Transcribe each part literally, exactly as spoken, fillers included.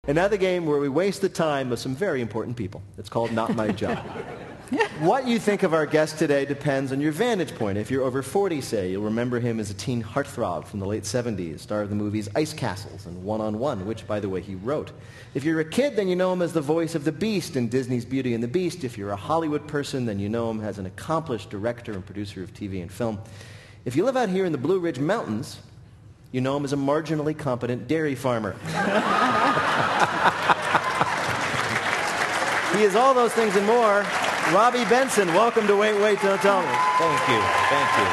And now the game where we waste the time of some very important people. It's called Not My Job. What you think of our guest today depends on your vantage point. If you're over forty, say, you'll remember him as a teen heartthrob from the late seventies, star of the movies Ice Castles and One on One, which, by the way, he wrote. If you're a kid, then you know him as the voice of the Beast in Disney's Beauty and the Beast. If you're a Hollywood person, then you know him as an accomplished director and producer of T V and film. If you live out here in the Blue Ridge Mountains, you know him as a marginally competent dairy farmer. He is all those things and more. Robby Benson, welcome to Wait, Wait, Don't Tell Me. Thank you. Thank you.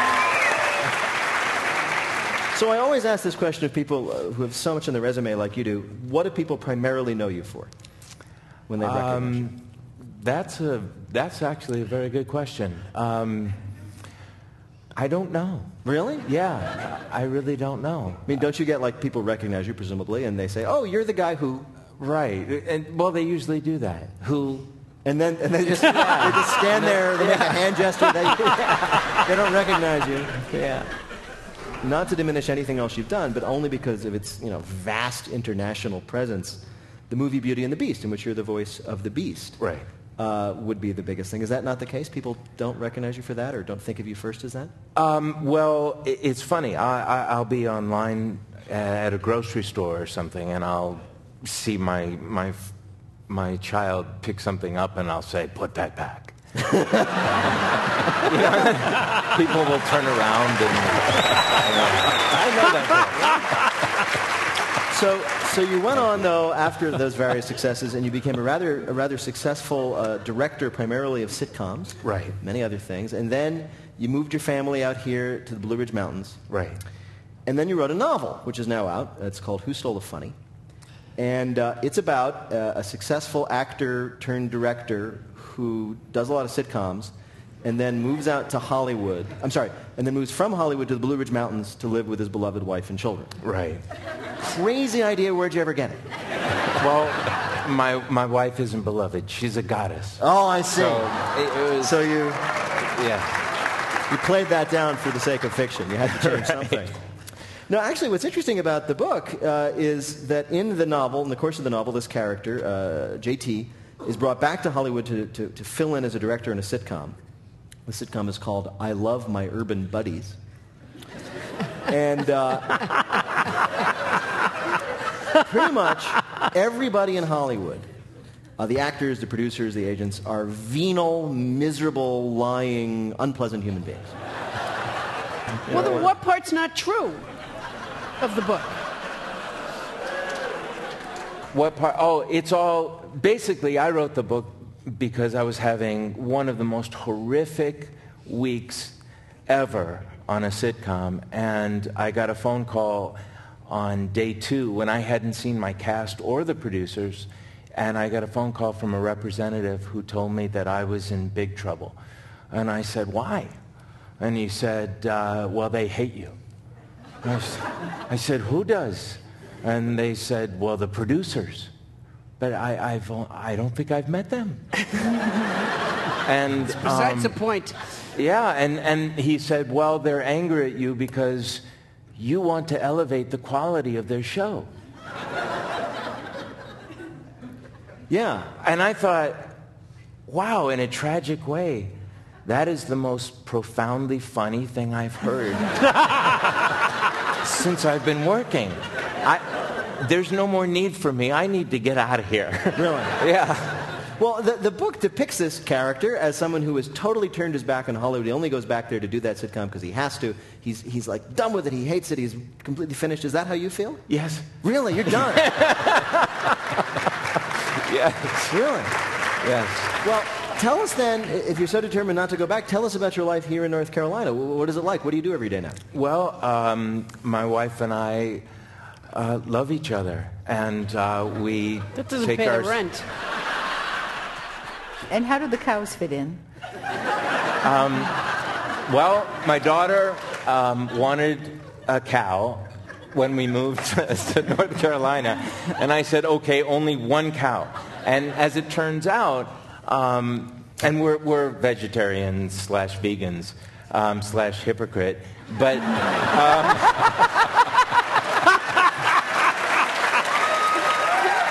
So I always ask this question of people uh, who have so much on their resume like you do. What do people primarily know you for when they recognize Um, you? that's a that's actually a very good question. Um, I don't know. Really? Yeah, I really don't know. I mean, don't you get, like, people recognize you, presumably, and they say, oh, you're the guy who... Right. And, well, they usually do that. Who... And then and they just yeah, they just stand there, they make a hand gesture, they, they don't recognize you. Yeah. Not to diminish anything else you've done, but only because of its, you know, vast international presence. The movie Beauty and the Beast, in which you're the voice of the Beast, Right. uh, would be the biggest thing. Is that not the case? People don't recognize you for that, or don't think of you first as that? Um, well, it, it's funny. I, I, I'll be online at a grocery store or something, and I'll see my my my child pick something up, and I'll say, "Put that back." You know, people will turn around, and you know, I know that. So, so you went on though after those various successes, and you became a rather a rather successful uh, director, primarily of sitcoms, Right. Many other things, and then you moved your family out here to the Blue Ridge Mountains, Right. and then you wrote a novel, which is now out. It's called Who Stole the Funny, and uh, it's about uh, a successful actor turned director who does a lot of sitcoms, and then moves out to Hollywood. I'm sorry, and then moves from Hollywood to the Blue Ridge Mountains to live with his beloved wife and children. Right. Crazy idea. Where'd you ever get it? Well, my my wife isn't beloved. She's a goddess. Oh, I see. So it, it was. So you yeah. you played that down for the sake of fiction. You had to change something. No, actually, what's interesting about the book uh, is that in the novel, in the course of the novel, this character, uh, J T, is brought back to Hollywood to, to, to fill in as a director in a sitcom. The sitcom is called I Love My Urban Buddies. And uh, pretty much everybody in Hollywood, uh, the actors, the producers, the agents, are venal, miserable, lying, unpleasant human beings. Well, then what part's not true of the book? What part? Oh, it's all... Basically, I wrote the book because I was having one of the most horrific weeks ever on a sitcom, and I got a phone call on day two when I hadn't seen my cast or the producers, and I got a phone call from a representative who told me that I was in big trouble. And I said, why? And he said, uh, well, they hate you. I, I said, who does? And they said, well, the producers. But I, I've, I don't think I've met them. And Besides um, the point. Yeah, and, and he said, well, they're angry at you because you want to elevate the quality of their show. Yeah. And I thought, wow, in a tragic way, that is the most profoundly funny thing I've heard since I've been working. I, there's no more need for me. I need to get out of here. Really? Yeah. Well, the, the book depicts this character as someone who has totally turned his back on Hollywood. He only goes back there to do that sitcom because he has to. He's, he's like done with it. He hates it. He's completely finished. Is that how you feel? Yes. Really? You're done? Yes. Really? Yes. Well, tell us then, if you're so determined not to go back, tell us about your life here in North Carolina. What is it like? What do you do every day now? Well, um, my wife and I uh, love each other, and uh, we That doesn't take pay our the rent. And how do the cows fit in? Um, well, my daughter um, wanted a cow when we moved to North Carolina, and I said, okay, only one cow. And as it turns out, um, and we're, we're vegetarians slash vegans um, slash hypocrite, but um,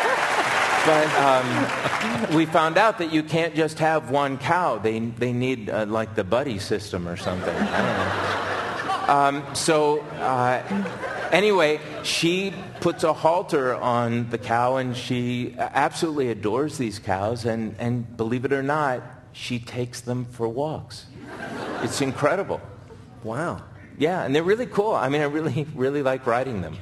But um, we found out that you can't just have one cow. They they need uh, like the buddy system or something. I don't know. Um, so uh, anyway, she puts a halter on the cow, and she absolutely adores these cows. And, and believe it or not, she takes them for walks. It's incredible. Wow. Yeah, and they're really cool. I mean, I really, really like riding them.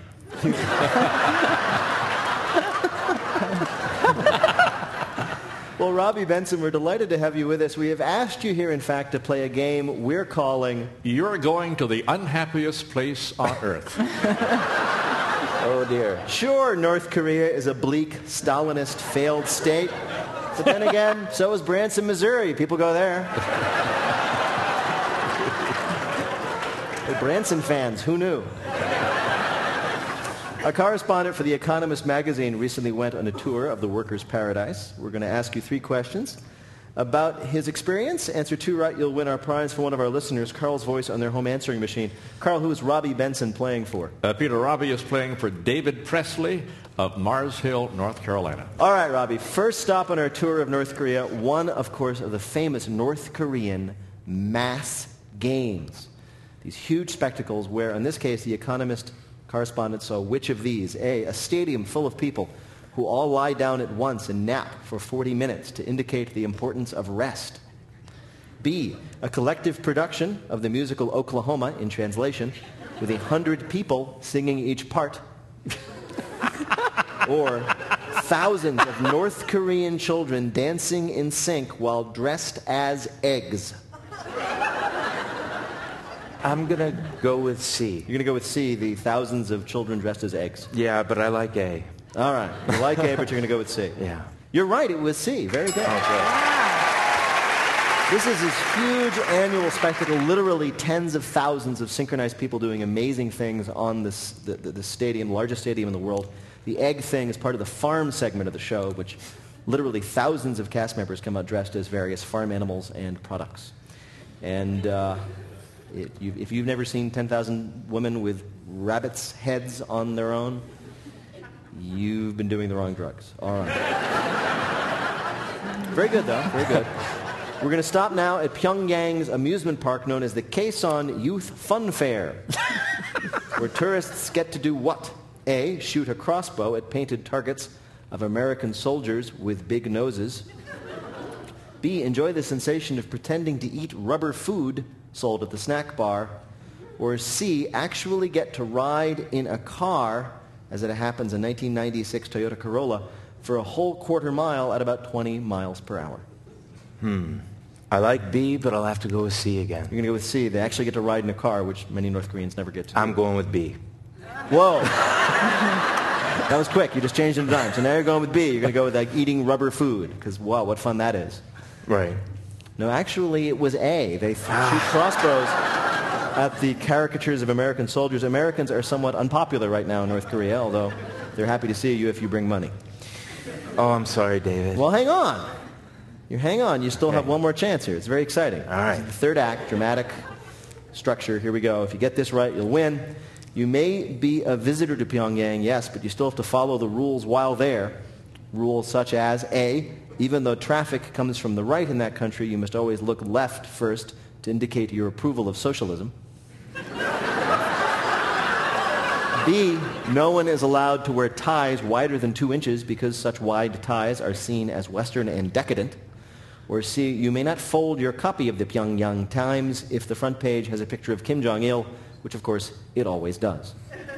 Well, Robby Benson, we're delighted to have you with us. We have asked you here, in fact, to play a game we're calling... You're going to the unhappiest place on earth. Oh, dear. Sure, North Korea is a bleak, Stalinist, failed state. But then again, so is Branson, Missouri. People go there. They're Branson fans. Who knew? A correspondent for The Economist magazine recently went on a tour of the workers' paradise. We're going to ask you three questions about his experience. Answer two right, you'll win our prize for one of our listeners, Carl's voice on their home answering machine. Carl, who is Robby Benson playing for? Uh, Peter, Robby is playing for David Presley of Mars Hill, North Carolina. All right, Robby. First stop on our tour of North Korea, one, of course, of the famous North Korean mass games. These huge spectacles where, in this case, The Economist correspondent saw which of these? A, a stadium full of people who all lie down at once and nap for forty minutes to indicate the importance of rest. B, a collective production of the musical Oklahoma, in translation, with a hundred people singing each part. Or thousands of North Korean children dancing in sync while dressed as eggs. I'm going to go with C. You're going to go with C, the thousands of children dressed as eggs. Yeah, but I like A. All right. You like A, but you're going to go with C. Yeah. You're right. It was C. Very good. Oh, This is this huge annual spectacle, literally tens of thousands of synchronized people doing amazing things on this, the, the, the stadium, largest stadium in the world. The egg thing is part of the farm segment of the show, which literally thousands of cast members come out dressed as various farm animals and products. And... Uh, It, you, if you've never seen ten thousand women with rabbits' heads on their own, you've been doing the wrong drugs. All right. Very good, though. Very good. We're going to stop now at Pyongyang's amusement park known as the Kaesong Youth Fun Fair, where tourists get to do what? A, shoot a crossbow at painted targets of American soldiers with big noses. B, enjoy the sensation of pretending to eat rubber food sold at the snack bar. Or C, actually get to ride in a car, as it happens in nineteen ninety-six Toyota Corolla, for a whole quarter mile at about twenty miles per hour. Hmm. I like B, but I'll have to go with C again. You're going to go with C. They actually get to ride in a car, which many North Koreans never get to do. I'm going with B. Whoa. That was quick. You just changed in time. So now you're going with B. You're going to go with like eating rubber food, because wow, what fun that is. Right. No, actually, it was A. They shoot crossbows at the caricatures of American soldiers. Americans are somewhat unpopular right now in North Korea, although they're happy to see you if you bring money. Oh, I'm sorry, David. Well, hang on. You hang on. You still Okay. have one more chance here. It's very exciting. All right. The third act, dramatic structure. Here we go. If you get this right, you'll win. You may be a visitor to Pyongyang, yes, but you still have to follow the rules while there. Rules such as, A, even though traffic comes from the right in that country, you must always look left first to indicate your approval of socialism. B, no one is allowed to wear ties wider than two inches because such wide ties are seen as Western and decadent. Or C, you may not fold your copy of the Pyongyang Times if the front page has a picture of Kim Jong-il, which of course it always does.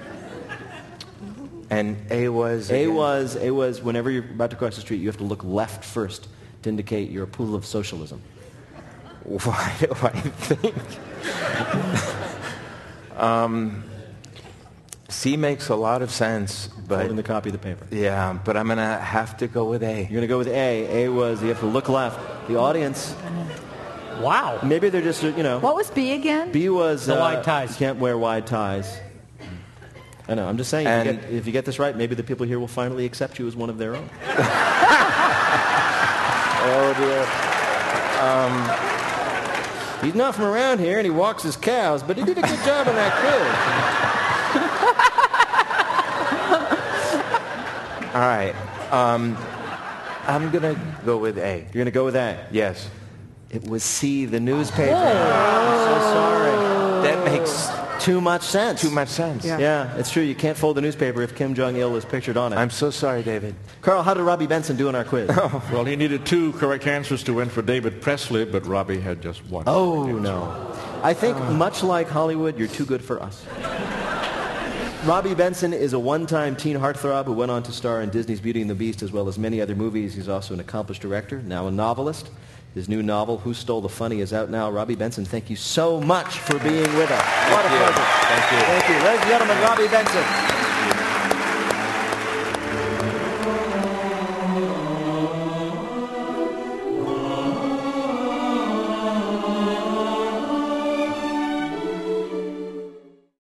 And A was? A again? was, A was, whenever you're about to cross the street, you have to look left first to indicate your approval of socialism. Why do I think? um, C makes a lot of sense, but... Holding the copy of the paper. Yeah, but I'm going to have to go with A. You're going to go with A. A was, you have to look left. The audience, Wow. maybe they're just, you know... What was B again? B was... The uh, wide ties. You can't wear wide ties. I know, I'm just saying, if you, And- get, if you get this right, maybe the people here will finally accept you as one of their own. Oh, dear. He's not from around here, and he walks his cows, but he did a good job on that quiz. All right. Um, I'm going to go with A. You're going to go with A? Yes. It was C, the newspaper. I'm so sorry. That makes Too much sense. too much sense. Yeah. Yeah, it's true. You can't fold the newspaper if Kim Jong-il is pictured on it. I'm so sorry, David. Carl, how did Robbie Benson do in our quiz? Well, he needed two correct answers to win for David Presley, but Robbie had just one. Oh, no. I think, much like Hollywood, you're too good for us. Robbie Benson is a one-time teen heartthrob who went on to star in Disney's Beauty and the Beast as well as many other movies. He's also an accomplished director, now a novelist. His new novel, Who Stole the Funny, is out now. Robbie Benson, thank you so much for being with us. What a you. pleasure. Thank you. Thank you. Ladies and gentlemen, Robbie Benson.